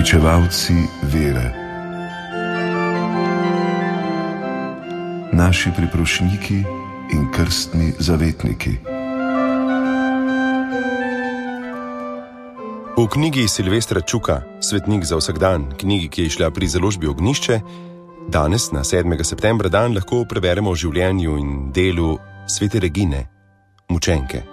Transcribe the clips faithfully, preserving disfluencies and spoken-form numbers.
Pričevalci vere. Naši priprošniki in krstni zavetniki. V knjigi Silvestra Čuka, Svetnik za vsak dan, knjigi, ki je išla pri založbi Ognjišče, danes, na sedmega septembra dan, lahko preberemo o življenju in delu svete Regine, mučenke.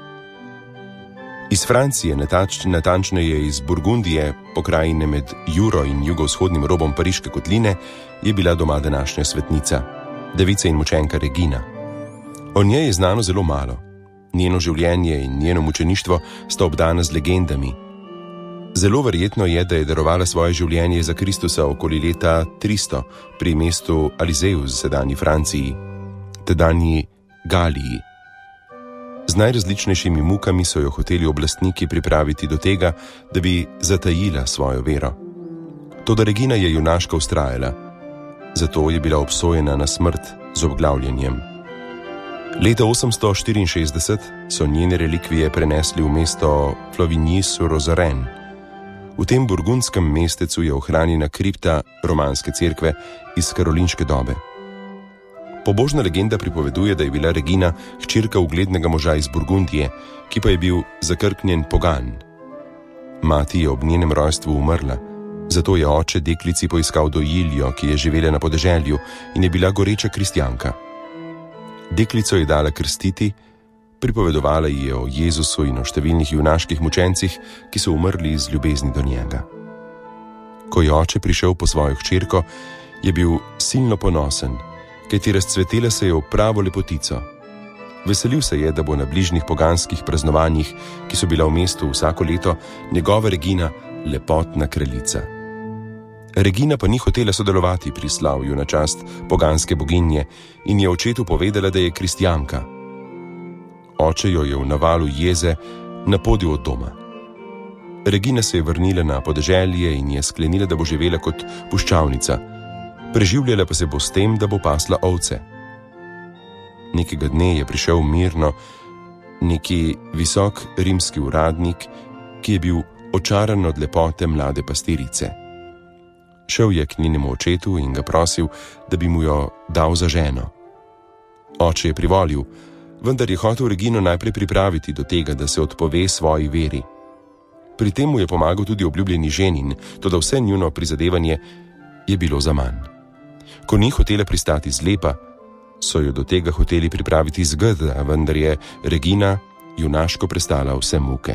Iz Francije, natač, natančneje iz Burgundije, pokrajine med Juro in jugovzhodnim robom Pariške kotline, je bila doma današnja svetnica, devica in mučenka Regina. O njej je znano zelo malo. Njeno življenje in njeno mučeništvo sta obdana z legendami. Zelo verjetno je, da je darovala svoje življenje za Kristusa okoli leta tristo pri mestu Alizeus v sedanji Franciji, tedanji Galiji. Z najrazličnejšimi mukami so jo hoteli oblastniki pripraviti do tega, da bi zatajila svojo vero. Toda Regina je junaško vztrajala, zato je bila obsojena na smrt z obglavljanjem. Leta osemsto štiriinšestdeset so njene relikvije prenesli v mesto Flavigny-sur-Ozaren. V tem burgundskem mestecu je ohranjena kripta romanske cerkve iz karolinške dobe. Pobožna legenda pripoveduje, da je bila Regina hčerka uglednega moža iz Burgundije, ki pa je bil zakrknjen pogan. Mati je ob njenem rojstvu umrla, zato je oče deklici poiskal dojiljo, ki je živela na podeželju in je bila goreča kristjanka. Deklico je dala krstiti, pripovedovala ji je o Jezusu in o številnih junaških mučencih, ki so umrli iz ljubezni do njega. Ko je oče prišel po svojo hčerko, je bil silno ponosen, kajti razcvetela se je v pravo lepotico. Veselil se je, da bo na bližnjih poganskih praznovanjih, ki so bila v mestu vsako leto, njegova Regina lepotna kraljica. Regina pa ni hotela sodelovati pri slavju na čast poganske boginje in je očetu povedala, da je kristjanka. Oče jo je v navalu jeze napodil od doma. Regina se je vrnila na podeželje in je sklenila, da bo živela kot puščavnica, preživljala pa se bo s tem, da bo pasla ovce. Nekega dne je prišel mirno neki visok rimski uradnik, ki je bil očaran od lepote mlade pastirice. Šel je k njenemu očetu in ga prosil, da bi mu jo dal za ženo. Oče je privolil, vendar je hotel Regino najprej pripraviti do tega, da se odpove svoji veri. Pri tem mu je pomagal tudi obljubljeni ženin, toda vse njuno prizadevanje je bilo zaman. Ko ni hotela pristati zlepa, so jo do tega hoteli pripraviti zgrda, vendar je Regina junaško prestala vse muke.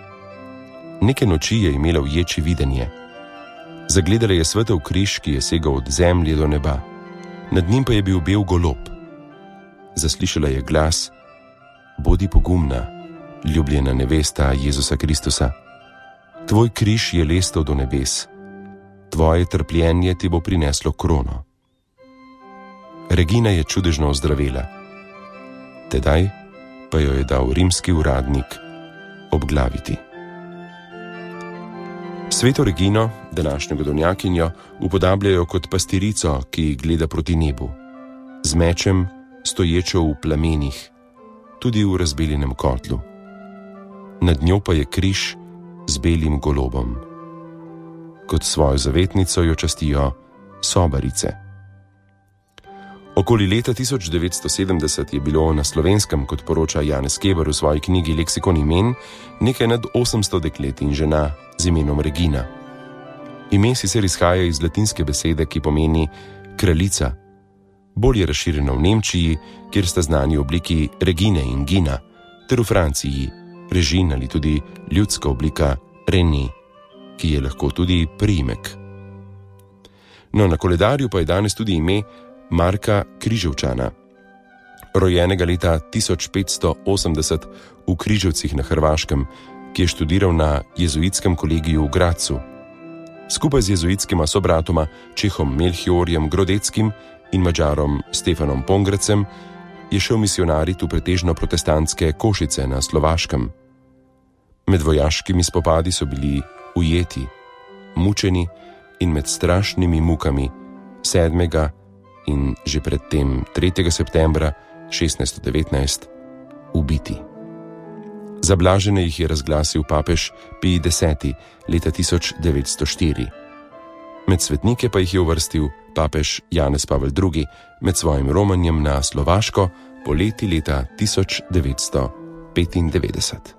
Neke noči je imela v ječi videnje. Zagledala je svetel križ, ki je segal od zemlje do neba. Nad njim pa je bil bel golob. Zaslišala je glas: "Bodi pogumna, ljubljena nevesta Jezusa Kristusa. Tvoj križ je lestev do nebes. Tvoje trpljenje ti bo prineslo krono." Regina je čudežno ozdravela. Tedaj pa jo je dal rimski uradnik obglaviti. Sveto Regino, današnjo godovnjakinjo, upodabljajo kot pastirico, ki gleda proti nebu, z mečem stoječo v plamenih, tudi v razbeljenem kotlu. Nad njo pa je križ z belim golobom. Kot svojo zavetnico jo častijo sobarice. Okoli leta tisoč devetsto sedemdeset je bilo na Slovenskem, kot poroča Janez Keber v svoji knjigi Leksikon imen, nekaj nad osemsto deklet in žena z imenom Regina. Ime sicer izhaja iz latinske besede, ki pomeni kraljica. Bolj je razširjeno v Nemčiji, kjer sta znani obliki Regine in Gina, ter v Franciji Režin ali tudi ljudska oblika René, ki je lahko tudi priimek. No, na koledarju pa je danes tudi ime Marka Križevčana, rojenega leta tisoč petsto osemdeset v Križevcih na Hrvaškem, ki je študiral na jezuitskem kolegiju v Gracu. Skupaj z jezuitskima sobratoma Čehom Melchiorjem Grodeckim in Mađarom Stefanom Pongrecem je šel misionarit v pretežno protestantske Košice na Slovaškem. Med vojaškimi spopadi so bili ujeti, mučeni in med strašnimi mukami sedmega in že predtem tretjega septembra šestnajststo devetnajst ubiti. Zablažene jih je razglasil papež Pij deseti leta tisoč devetsto štiri. Med svetnike pa jih je uvrstil papež Janez Pavel drugi med svojim romanjem na Slovaško poleti leta tisoč devetsto petindevetdeset.